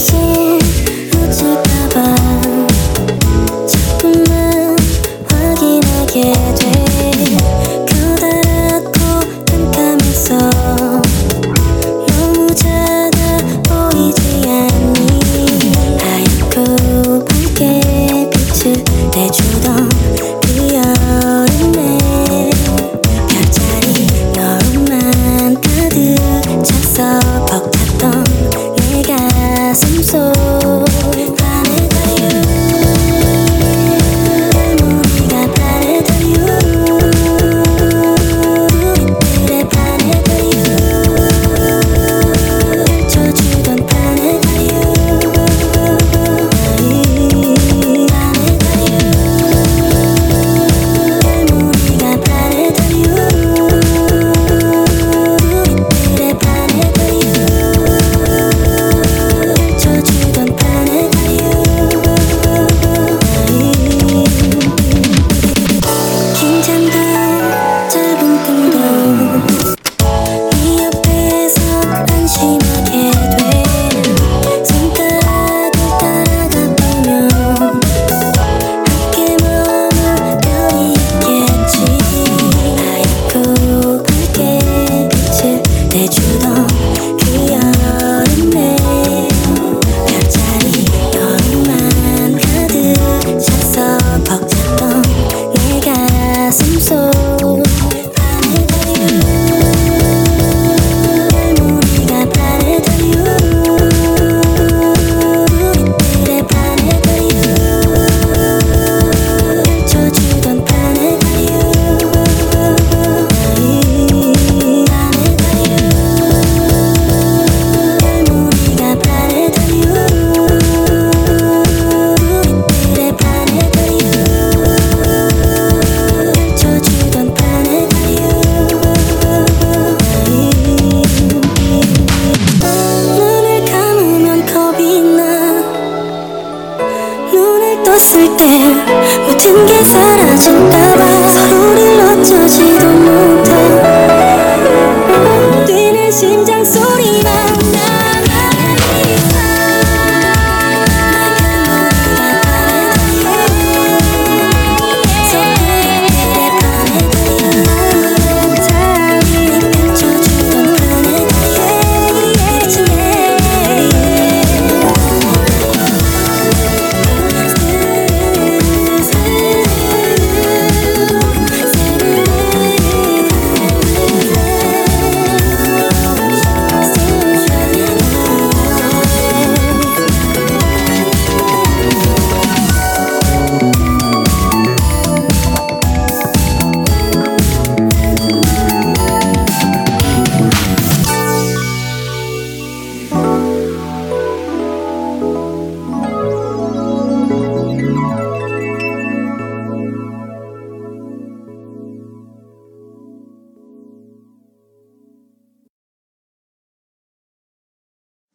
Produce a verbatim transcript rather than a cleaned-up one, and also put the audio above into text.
계속 웃을까봐 자꾸만 확인하게 돼. 커다랗고 깜깜해서 너무 작아 보이지 않니. 하얗고 밝게 빛을 내주던 그 여름에 별자리 너만 가득 찼어. 벅찼던 내 가슴 속 Planetarium, 우리가 Planetarium, 빛들의 Planetarium, 펼쳐주던 Planetarium, Planetarium, 우리가 Planetarium, 빛들의 Planetarium, 펼쳐주던 Planetarium. 긴 잠도 짧은 꿈도 네 옆에서 안심하게 돼. 손가락을 따라가 보면 함께 머물 별이 있겠지. 하얗고 밝게 빛을 내주던 그 여름에 별자리 너만 가득 찼어. 벅찼던 내 가슴 속 Planetarium, 우리가 Planetarium, 빛들의 Planetarium, 펼쳐주던 Planetarium, Planetarium, 우리가 Planetarium, 빛들의 Planetarium, 펼쳐주던 Planetarium. 눈을 감으면 겁이 나. 눈을 떴을 때 모든 게 사라질까봐 서로를 어쩌지도 못해. 뛰는 심장 소리만